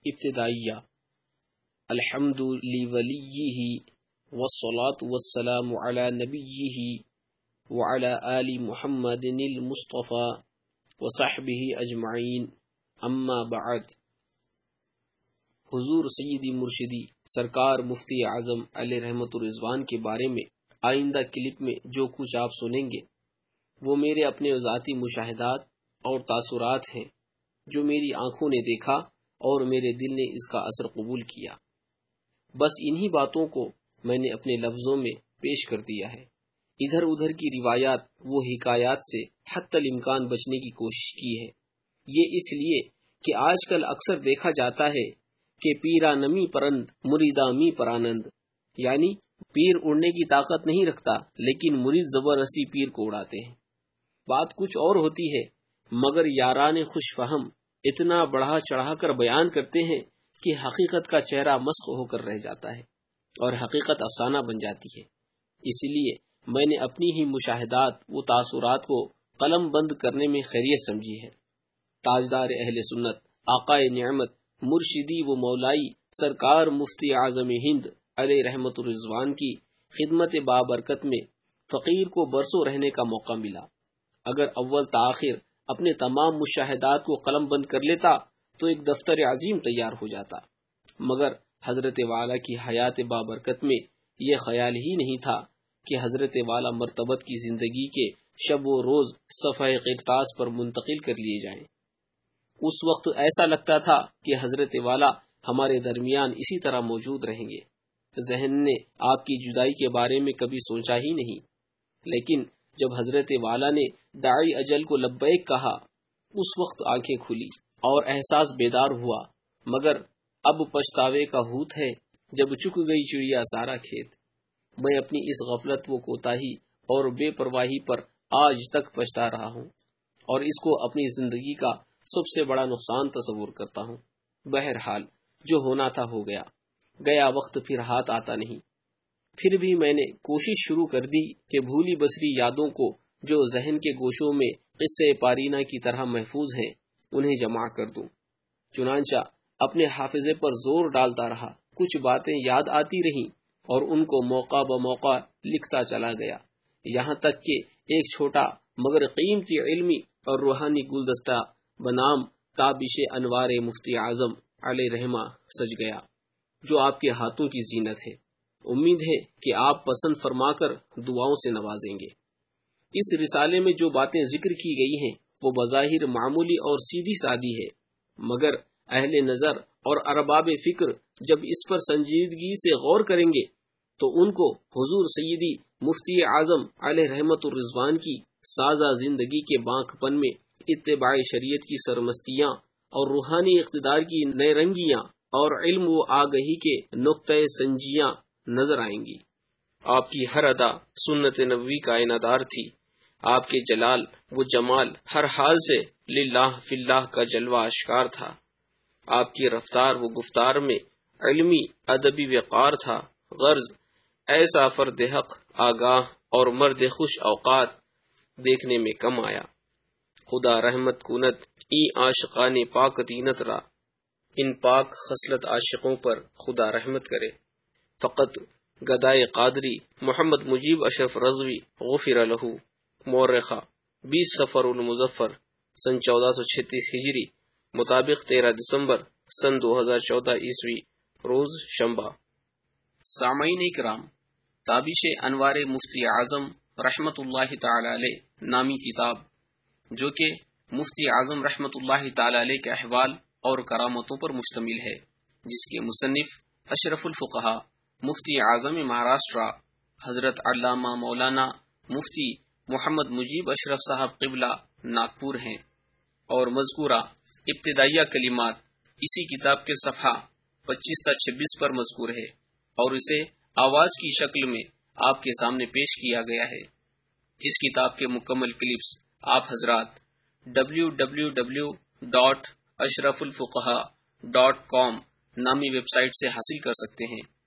ابتدائیہ الحمد لولیہ والصلاة والسلام علی نبیہ وعلی آل محمد المصطفى وصحبہ اجمعین اما بعد۔ حضور سیدی مرشدی سرکار مفتی اعظم علیہ رحمت الرضوان کے بارے میں آئندہ کلپ میں جو کچھ آپ سنیں گے وہ میرے اپنے ذاتی مشاہدات اور تاثرات ہیں جو میری آنکھوں نے دیکھا اور میرے دل نے اس کا اثر قبول کیا۔ بس انہی باتوں کو میں نے اپنے لفظوں میں پیش کر دیا ہے۔ ادھر ادھر کی روایات و حکایات سے حتی الامکان بچنے کی کوشش کی ہے۔ یہ اس لیے کہ آج کل اکثر دیکھا جاتا ہے کہ پیرا نمی پرند مریدا می پرانند، یعنی پیر اڑنے کی طاقت نہیں رکھتا لیکن مرید زبردستی پیر کو اڑاتے ہیں۔ بات کچھ اور ہوتی ہے مگر یاران خوش فہم اتنا بڑھا چڑھا کر بیان کرتے ہیں کہ حقیقت کا چہرہ مسخ ہو کر رہ جاتا ہے اور حقیقت افسانہ بن جاتی ہے۔ اس لیے میں نے اپنی ہی مشاہدات و تاثرات کو قلم بند کرنے میں خیریت سمجھی ہے۔ تاجدار اہل سنت آقائے نعمت مرشدی و مولائی سرکار مفتی اعظم ہند علیہ رحمت الرضوان کی خدمت بابرکت میں فقیر کو برسوں رہنے کا موقع ملا۔ اگر اول تاخیر اپنے تمام مشاہدات کو قلم بند کر لیتا تو ایک دفتر عظیم تیار ہو جاتا، مگر حضرت والا کی حیات بابرکت میں یہ خیال ہی نہیں تھا کہ حضرت والا مرتبت کی زندگی کے شب و روز صفحہ قرطاس پر منتقل کر لیے جائیں۔ اس وقت ایسا لگتا تھا کہ حضرت والا ہمارے درمیان اسی طرح موجود رہیں گے۔ ذہن نے آپ کی جدائی کے بارے میں کبھی سوچا ہی نہیں، لیکن جب حضرت والا نے داعی اجل کو لبیک کہا اس وقت آنکھیں کھلی اور احساس بیدار ہوا، مگر اب پچھتاوے کا ہوت ہے جب چک گئی چڑیا سارا کھیت۔ میں اپنی اس غفلت و کوتاہی اور بے پرواہی پر آج تک پچھتا رہا ہوں اور اس کو اپنی زندگی کا سب سے بڑا نقصان تصور کرتا ہوں۔ بہرحال جو ہونا تھا ہو گیا، گیا وقت پھر ہاتھ آتا نہیں۔ پھر بھی میں نے کوشش شروع کر دی کہ بھولی بسری یادوں کو جو ذہن کے گوشوں میں قصے پارینہ کی طرح محفوظ ہیں انہیں جمع کر دوں۔ چنانچہ اپنے حافظے پر زور ڈالتا رہا، کچھ باتیں یاد آتی رہیں اور ان کو موقع بموقع لکھتا چلا گیا، یہاں تک کہ ایک چھوٹا مگر قیمتی علمی اور روحانی گلدستہ بنام تابش انوار مفتی اعظم علیہ رحمہ سج گیا، جو آپ کے ہاتھوں کی زینت ہے۔ امید ہے کہ آپ پسند فرما کر دعاؤں سے نوازیں گے۔ اس رسالے میں جو باتیں ذکر کی گئی ہیں وہ بظاہر معمولی اور سیدھی سادی ہے، مگر اہل نظر اور ارباب فکر جب اس پر سنجیدگی سے غور کریں گے تو ان کو حضور سیدی مفتی اعظم علیہ رحمت الرضوان کی سازہ زندگی کے بانک پن میں اتباع شریعت کی سرمستیاں اور روحانی اقتدار کی نئے رنگیاں اور علم و آگہی کے نقطۂ سنجیاں نظر آئیں گی۔ آپ کی ہر ادا سنت نبوی کا انعدار تھی۔ آپ کے جلال و جمال ہر حال سے للہ فی اللہ کا جلوہ اشکار تھا۔ آپ کی رفتار و گفتار میں علمی ادبی وقار تھا۔ غرض ایسا فرد حق آگاہ اور مرد خوش اوقات دیکھنے میں کم آیا۔ خدا رحمت کند ای عاشقان پاک دینت را، ان پاک خصلت عاشقوں پر خدا رحمت کرے۔ فقط گدائے قادری محمد مجیب اشرف رضوی غفر لہو، مورخہ 20 صفر المظفر سن 1436 ہجری مطابق 13 دسمبر سن 2014 عیسوی روز شنبہ۔ سامعین کرام، تابش انوار مفتی اعظم رحمت اللہ تعالی علیہ نامی کتاب جو کہ مفتی اعظم رحمت اللہ تعالی علیہ کے احوال اور کرامتوں پر مشتمل ہے، جس کے مصنف اشرف الفقہا مفتی اعظم مہاراشٹرا حضرت علامہ مولانا مفتی محمد مجیب اشرف صاحب قبلہ ناگپور ہیں، اور مذکورہ ابتدائیہ کلمات اسی کتاب کے صفحہ 25 تا 26 پر مذکور ہے اور اسے آواز کی شکل میں آپ کے سامنے پیش کیا گیا ہے۔ اس کتاب کے مکمل کلپس آپ حضرات www.ashrafulfuqaha.com نامی ویب سائٹ سے حاصل کر سکتے ہیں۔